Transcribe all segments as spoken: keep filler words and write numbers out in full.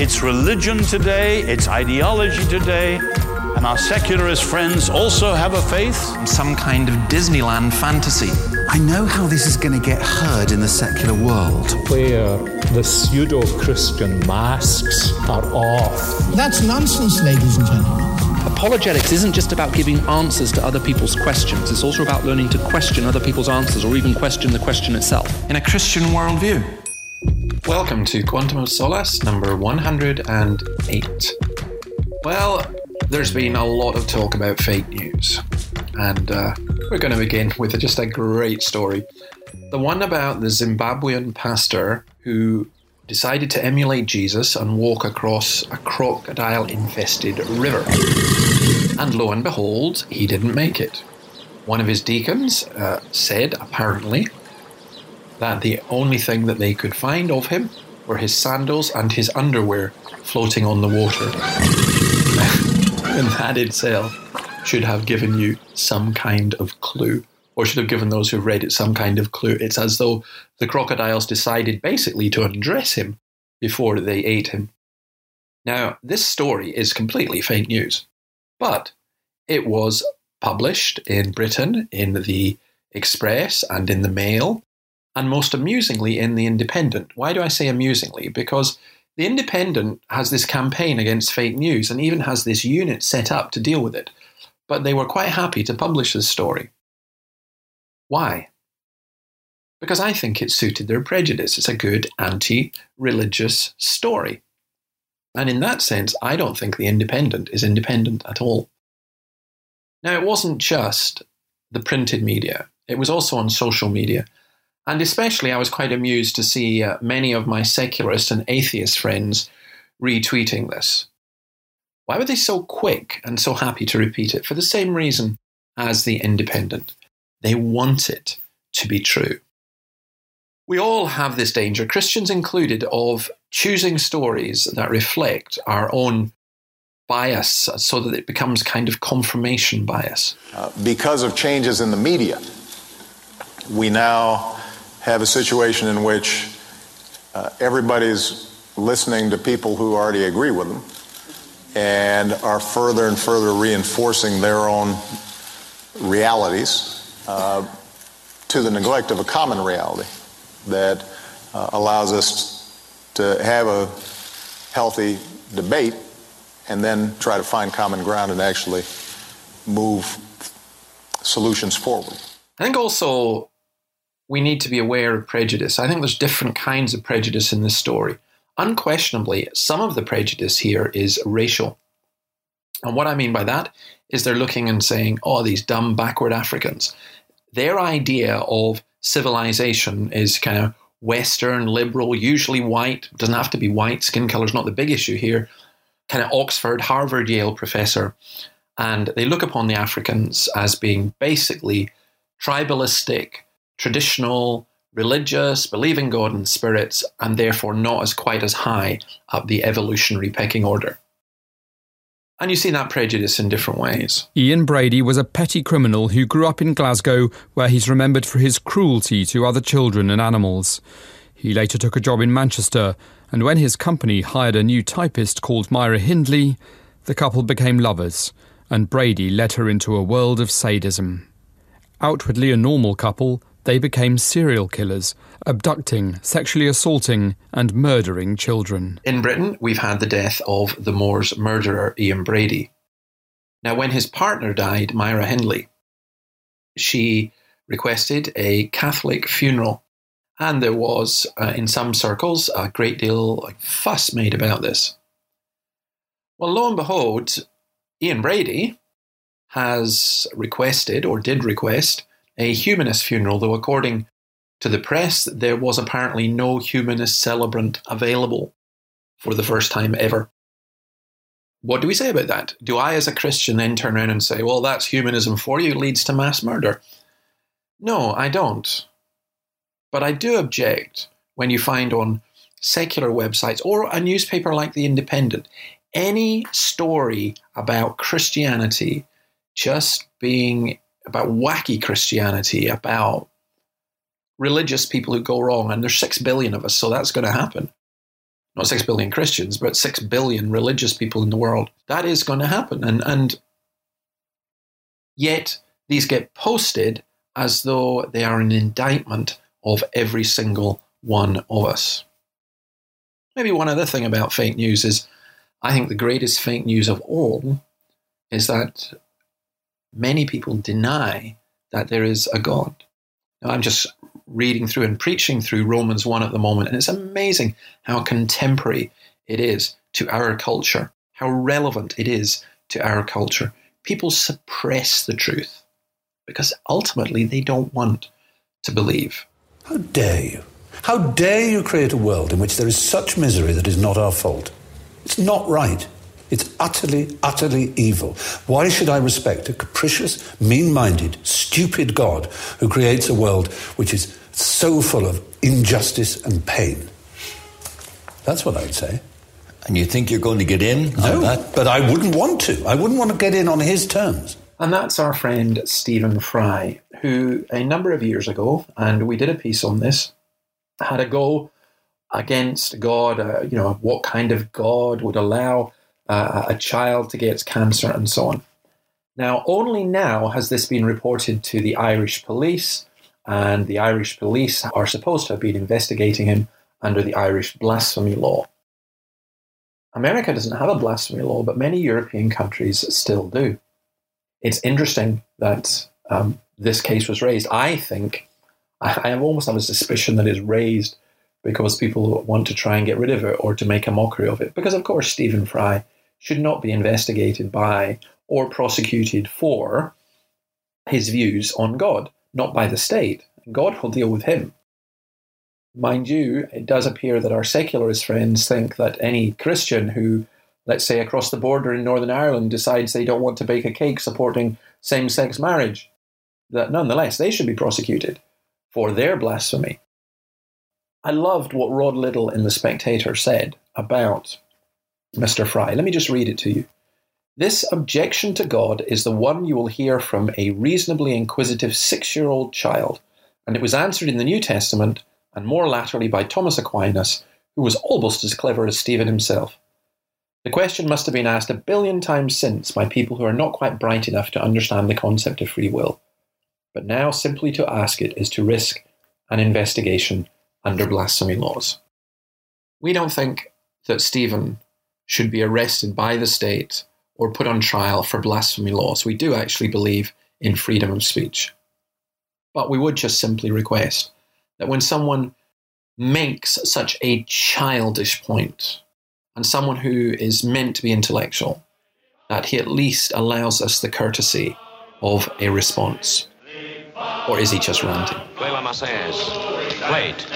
it's religion today, it's ideology today, and our secularist friends also have a faith. Some kind of Disneyland fantasy. I know how this is going to get heard in the secular world. Where the pseudo-Christian masks are off. That's nonsense, ladies and gentlemen. Apologetics isn't just about giving answers to other people's questions. It's also about learning to question other people's answers, or even question the question itself. In a Christian worldview. Welcome to Quantum of Solace, number one hundred eight. Well, there's been a lot of talk about fake news. And uh, we're going to begin with just a great story. The one about the Zimbabwean pastor who decided to emulate Jesus and walk across a crocodile-infested river. And lo and behold, he didn't make it. One of his deacons uh, said, apparently, that the only thing that they could find of him were his sandals and his underwear floating on the water. And that itself should have given you some kind of clue, or should have given those who've read it some kind of clue. It's as though the crocodiles decided basically to undress him before they ate him. Now, this story is completely fake news, but it was published in Britain in the Express and in the Mail, and most amusingly in the Independent. Why do I say amusingly? Because the Independent has this campaign against fake news and even has this unit set up to deal with it. But they were quite happy to publish this story. Why? Because I think it suited their prejudice. It's a good anti-religious story. And in that sense, I don't think the Independent is independent at all. Now, it wasn't just the printed media. It was also on social media. And especially, I was quite amused to see uh, many of my secularist and atheist friends retweeting this. Why were they so quick and so happy to repeat it? For the same reason as the Independent. They want it to be true. We all have this danger, Christians included, of choosing stories that reflect our own bias so that it becomes kind of confirmation bias. Uh, because of changes in the media, we now have a situation in which uh, everybody's listening to people who already agree with them and are further and further reinforcing their own realities uh, to the neglect of a common reality that uh, allows us to have a healthy debate and then try to find common ground and actually move solutions forward. I think also we need to be aware of prejudice. I think there's different kinds of prejudice in this story. Unquestionably, some of the prejudice here is racial. And what I mean by that is they're looking and saying, oh, these dumb backward Africans. Their idea of civilization is kind of Western, liberal, usually white. It doesn't have to be white. Skin color is not the big issue here. Kind of Oxford, Harvard, Yale professor. And they look upon the Africans as being basically tribalistic, traditional, religious, believe in God and spirits, and therefore not as quite as high up the evolutionary pecking order. And you see that prejudice in different ways. Ian Brady was a petty criminal who grew up in Glasgow, where he's remembered for his cruelty to other children and animals. He later took a job in Manchester, and when his company hired a new typist called Myra Hindley, the couple became lovers, and Brady led her into a world of sadism. Outwardly a normal couple, they became serial killers, abducting, sexually assaulting and murdering children. In Britain, we've had the death of the Moors murderer Ian Brady. Now, when his partner died, Myra Hindley, she requested a Catholic funeral. And there was, uh, in some circles, a great deal of fuss made about this. Well, lo and behold, Ian Brady has requested, or did request, a humanist funeral, though according to the press, there was apparently no humanist celebrant available for the first time ever. What do we say about that? Do I, as a Christian, then turn around and say, well, that's humanism for you, leads to mass murder? No, I don't. But I do object when you find on secular websites or a newspaper like The Independent, any story about Christianity just being about wacky Christianity, about religious people who go wrong, and there's six billion of us, so that's going to happen. not six billion Christians, but six billion religious people in the world. That is going to happen. And, and yet these get posted as though they are an indictment of every single one of us. Maybe one other thing about fake news is, I think the greatest fake news of all is that many people deny that there is a God. Now, I'm just reading through and preaching through Romans one at the moment, and it's amazing how contemporary it is to our culture, how relevant it is to our culture. People suppress the truth because ultimately they don't want to believe. How dare you? How dare you create a world in which there is such misery that is not our fault? It's not right. It's utterly, utterly evil. Why should I respect a capricious, mean-minded, stupid God who creates a world which is so full of injustice and pain? That's what I'd say. And you think you're going to get in no, on that? But I wouldn't want to. I wouldn't want to get in on his terms. And that's our friend Stephen Fry, who a number of years ago, and we did a piece on this, had a go against God, uh, you know, what kind of God would allow uh, a child to get cancer and so on. Now, only now has this been reported to the Irish police, and the Irish police are supposed to have been investigating him under the Irish blasphemy law. America doesn't have a blasphemy law, but many European countries still do. It's interesting that um, this case was raised. I think, I, I almost have a suspicion that it's raised because people want to try and get rid of it or to make a mockery of it. Because, of course, Stephen Fry should not be investigated by or prosecuted for his views on God, not by the state. God will deal with him. Mind you, it does appear that our secularist friends think that any Christian who, let's say, across the border in Northern Ireland decides they don't want to bake a cake supporting same-sex marriage, that nonetheless they should be prosecuted for their blasphemy. I loved what Rod Liddell in The Spectator said about Mister Fry. Let me just read it to you. This objection to God is the one you will hear from a reasonably inquisitive six-year-old child, and it was answered in the New Testament and more latterly by Thomas Aquinas, who was almost as clever as Stephen himself. The question must have been asked a billion times since by people who are not quite bright enough to understand the concept of free will. But now simply to ask it is to risk an investigation under blasphemy laws. We don't think that Stephen should be arrested by the state or put on trial for blasphemy laws. We do actually believe in freedom of speech. But we would just simply request that when someone makes such a childish point, and someone who is meant to be intellectual, that he at least allows us the courtesy of a response. Or is he just ranting? Wait.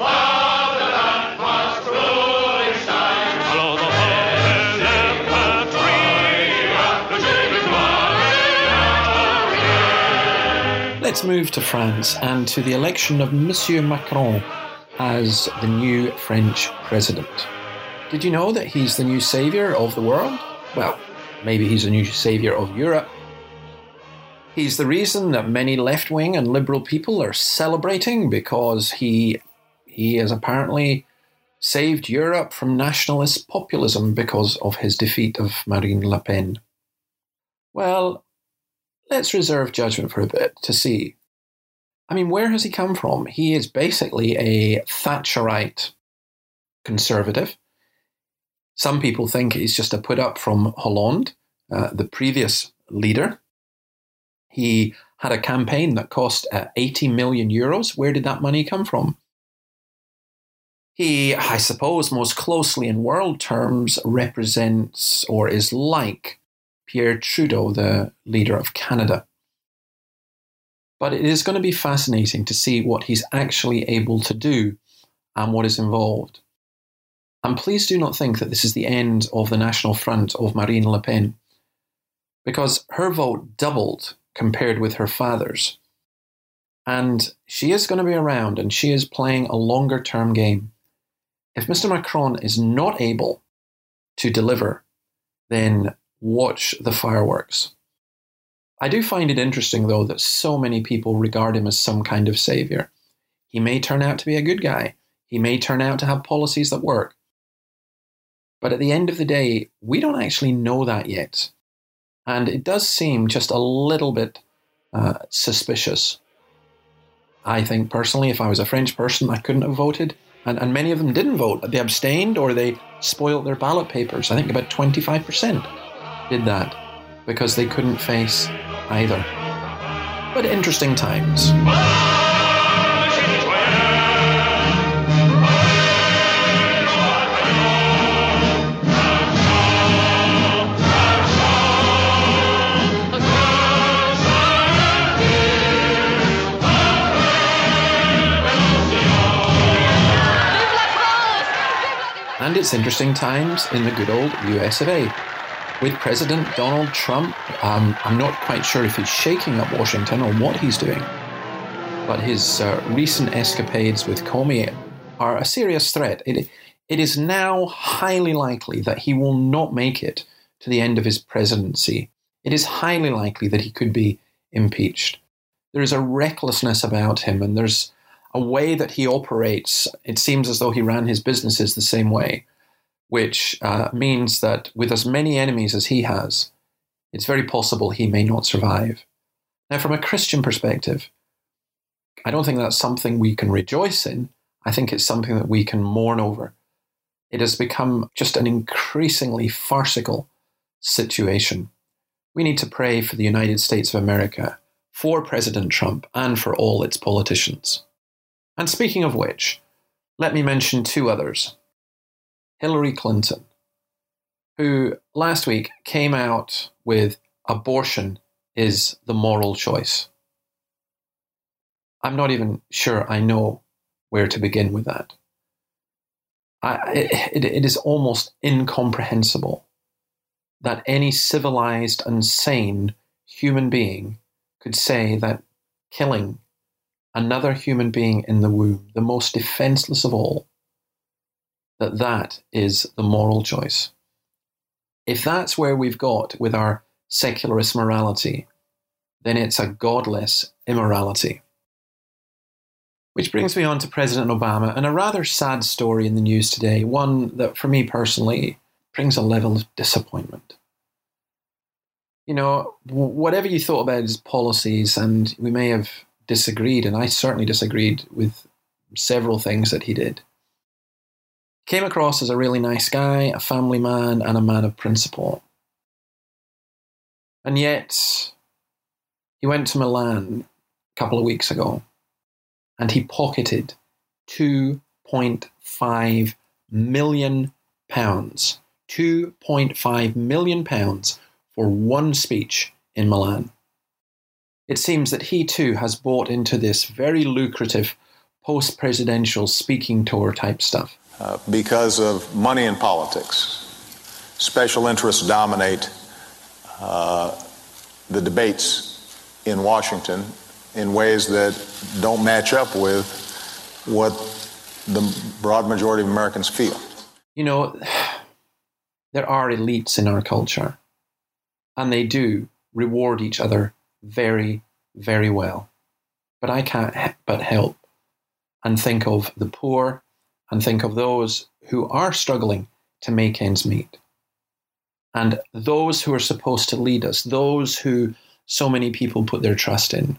Let's move to France and to the election of Monsieur Macron as the new French president. Did you know that he's the new saviour of the world? Well, maybe he's the new saviour of Europe. He's the reason that many left-wing and liberal people are celebrating because he, he has apparently saved Europe from nationalist populism because of his defeat of Marine Le Pen. Well, let's reserve judgment for a bit to see. I mean, where has he come from? He is basically a Thatcherite conservative. Some people think he's just a put-up from Hollande, uh, the previous leader. He had a campaign that cost uh, eighty million euros. Where did that money come from? He, I suppose, most closely in world terms represents or is like Pierre Trudeau, the leader of Canada. But it is going to be fascinating to see what he's actually able to do and what is involved. And please do not think that this is the end of the National Front of Marine Le Pen, because her vote doubled compared with her father's. And she is going to be around and she is playing a longer term game. If Mister Macron is not able to deliver, then watch the fireworks. I do find it interesting, though, that so many people regard him as some kind of savior. He may turn out to be a good guy. He may turn out to have policies that work. But at the end of the day, we don't actually know that yet. And it does seem just a little bit uh, suspicious. I think personally, if I was a French person, I couldn't have voted. And, and many of them didn't vote. They abstained or they spoiled their ballot papers. I think about twenty-five percent did that because they couldn't face either. But interesting times. And it's interesting times in the good old U S of A. With President Donald Trump, um, I'm not quite sure if he's shaking up Washington or what he's doing, but his uh, recent escapades with Comey are a serious threat. It, it is now highly likely that he will not make it to the end of his presidency. It is highly likely that he could be impeached. There is a recklessness about him, and there's a way that he operates. It seems as though he ran his businesses the same way, which uh, means that with as many enemies as he has, it's very possible he may not survive. Now, from a Christian perspective, I don't think that's something we can rejoice in. I think it's something that we can mourn over. It has become just an increasingly farcical situation. We need to pray for the United States of America, for President Trump, and for all its politicians. And speaking of which, let me mention two others. Hillary Clinton, who last week came out with abortion is the moral choice. I'm not even sure I know where to begin with that. I, it, it is almost incomprehensible that any civilized and sane human being could say that killing another human being in the womb, the most defenseless of all, that that is the moral choice. If that's where we've got with our secularist morality, then it's a godless immorality. Which brings me on to President Obama and a rather sad story in the news today, one that for me personally brings a level of disappointment. You know, whatever you thought about his policies, and we may have disagreed, and I certainly disagreed with several things that he did. Came across as a really nice guy, a family man, and a man of principle. And yet, he went to Milan a couple of weeks ago, and he pocketed two point five million pounds. two point five million pounds for one speech in Milan. It seems that he too has bought into this very lucrative post-presidential speaking tour type stuff. Uh, because of money in politics, special interests dominate uh, the debates in Washington in ways that don't match up with what the broad majority of Americans feel. You know, there are elites in our culture, and they do reward each other very, very well. But I can't but help and think of the poor and think of those who are struggling to make ends meet. And those who are supposed to lead us, those who so many people put their trust in,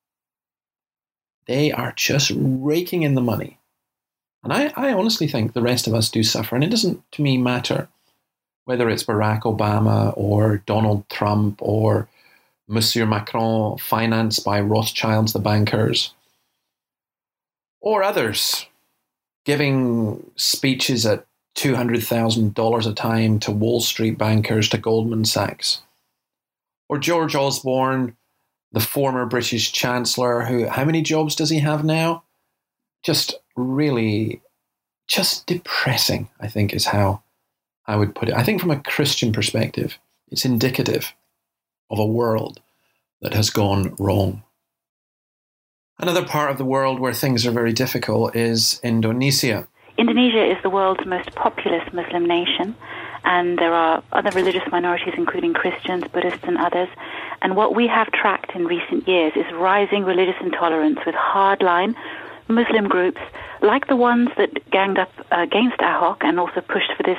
they are just raking in the money. And I, I honestly think the rest of us do suffer. And it doesn't, to me, matter whether it's Barack Obama or Donald Trump or Monsieur Macron, financed by Rothschilds, the bankers, or others giving speeches at two hundred thousand dollars a time to Wall Street bankers, to Goldman Sachs, or George Osborne, the former British Chancellor, who, how many jobs does he have now? Just really, just depressing, I think is how I would put it. I think from a Christian perspective, it's indicative of a world that has gone wrong. Another part of the world where things are very difficult is Indonesia. Indonesia is the world's most populous Muslim nation, and there are other religious minorities, including Christians, Buddhists, and others. And what we have tracked in recent years is rising religious intolerance with hardline Muslim groups, like the ones that ganged up against Ahok and also pushed for this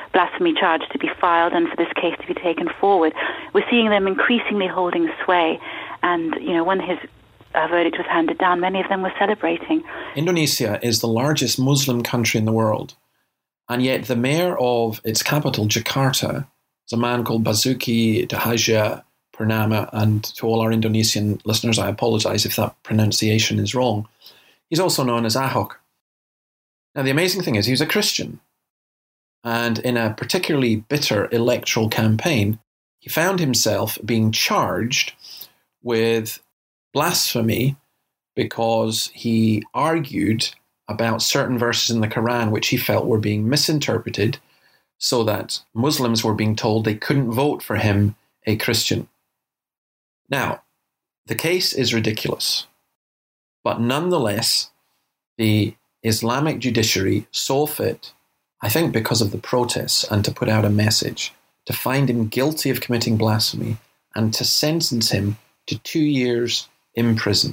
blasphemy charge to be filed and for this case to be taken forward. We're seeing them increasingly holding sway. And, you know, when his uh, verdict was handed down, many of them were celebrating. Indonesia is the largest Muslim country in the world. And yet the mayor of its capital, Jakarta, is a man called Basuki Tjahaja Purnama. And to all our Indonesian listeners, I apologize if that pronunciation is wrong. He's also known as Ahok. Now, the amazing thing is he was a Christian. And in a particularly bitter electoral campaign, he found himself being charged with blasphemy because he argued about certain verses in the Quran which he felt were being misinterpreted so that Muslims were being told they couldn't vote for him, a Christian. Now, the case is ridiculous, but nonetheless, the Islamic judiciary saw fit, I think because of the protests and to put out a message, to find him guilty of committing blasphemy and to sentence him to two years in prison.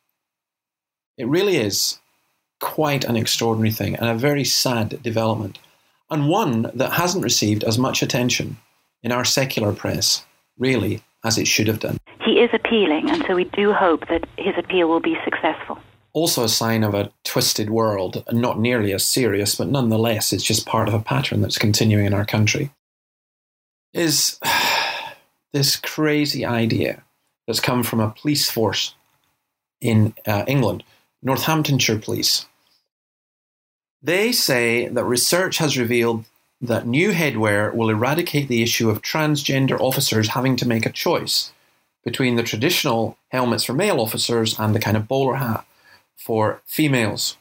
It really is quite an extraordinary thing and a very sad development, and one that hasn't received as much attention in our secular press, really, as it should have done. He is appealing, and so we do hope that his appeal will be successful. Also a sign of a twisted world, not nearly as serious, but nonetheless it's just part of a pattern that's continuing in our country, is this crazy idea that's come from a police force in uh, England, Northamptonshire Police. They say that research has revealed that new headwear will eradicate the issue of transgender officers having to make a choice between the traditional helmets for male officers and the kind of bowler hat for females.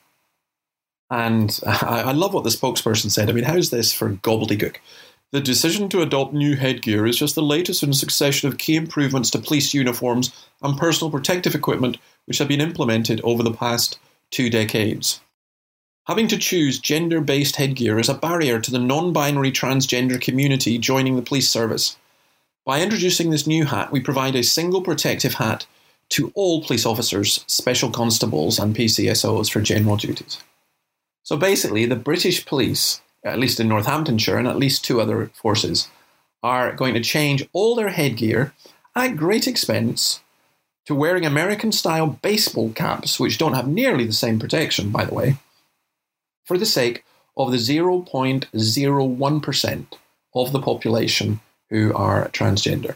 And I, I love what the spokesperson said. I mean, how's this for gobbledygook? The decision to adopt new headgear is just the latest in a succession of key improvements to police uniforms and personal protective equipment which have been implemented over the past two decades. Having to choose gender-based headgear is a barrier to the non-binary transgender community joining the police service. By introducing this new hat, we provide a single protective hat to all police officers, special constables and P C S Os for general duties. So basically, the British police, at least in Northamptonshire and at least two other forces, are going to change all their headgear at great expense to wearing American-style baseball caps, which don't have nearly the same protection, by the way, for the sake of the zero point zero one percent of the population who are transgender.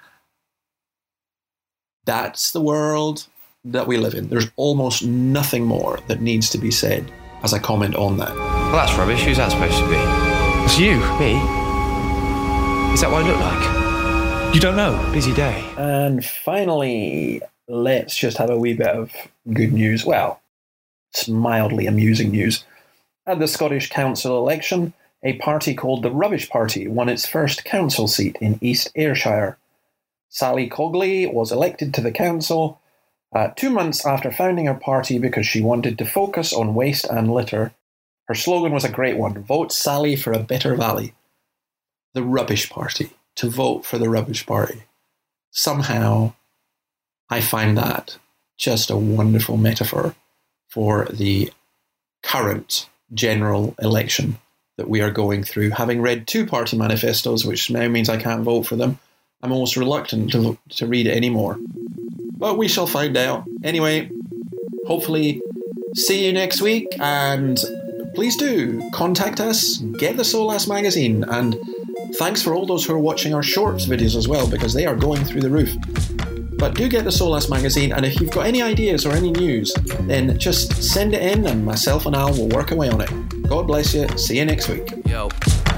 That's the world that we live in. There's almost nothing more that needs to be said as I comment on that. Well, that's rubbish. Who's that supposed to be? It's you. Me? Is that what I look like? You don't know? Busy day. And finally, let's just have a wee bit of good news. Well, it's mildly amusing news. At the Scottish Council election, a party called the Rubbish Party won its first council seat in East Ayrshire. Sally Cogley was elected to the council uh, two months after founding her party because she wanted to focus on waste and litter. Her slogan was a great one: vote Sally for a better valley. The Rubbish Party. To vote for the Rubbish Party. Somehow, I find that just a wonderful metaphor for the current general election that we are going through. Having read two party manifestos, which now means I can't vote for them, I'm almost reluctant to, to read it anymore. But we shall find out. Anyway, hopefully see you next week, and please do contact us, get the Solas magazine, and thanks for all those who are watching our shorts videos as well, because they are going through the roof. But do get the Solas magazine, and if you've got any ideas or any news, then just send it in and myself and Al will work away on it. God bless you. See you next week. Yo.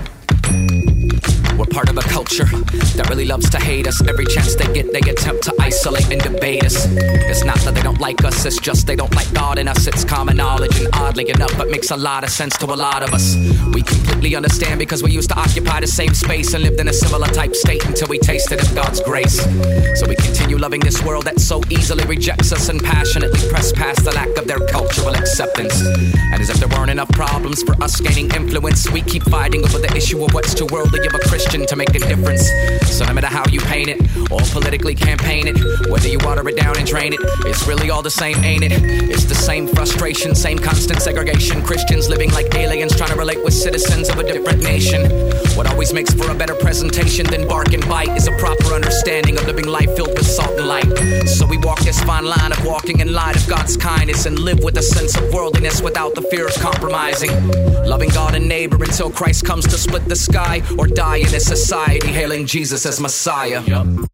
We're part of a culture that really loves to hate us. Every chance they get, they attempt to isolate and debate us. It's not that they don't like us, it's just they don't like God in us. It's common knowledge, and oddly enough, it makes a lot of sense to a lot of us. We completely understand because we used to occupy the same space and lived in a similar type state until we tasted of God's grace. So we continue loving this world that so easily rejects us and passionately press past the lack of their cultural acceptance. And as if there weren't enough problems for us gaining influence, we keep fighting over the issue of what's too worldly of a Christian Christian to make a difference. So no matter how you paint it, or politically campaign it, whether you water it down and drain it, it's really all the same, ain't it? It's the same frustration, same constant segregation. Christians living like aliens, trying to relate with citizens of a different nation. What always makes for a better presentation than bark and bite is a proper understanding of living life filled with salt and light. So we walk this fine line of walking in light of God's kindness and live with a sense of worldliness without the fear of compromising. Loving God and neighbor until Christ comes to split the sky, or die in this society hailing Jesus as Messiah. Yep.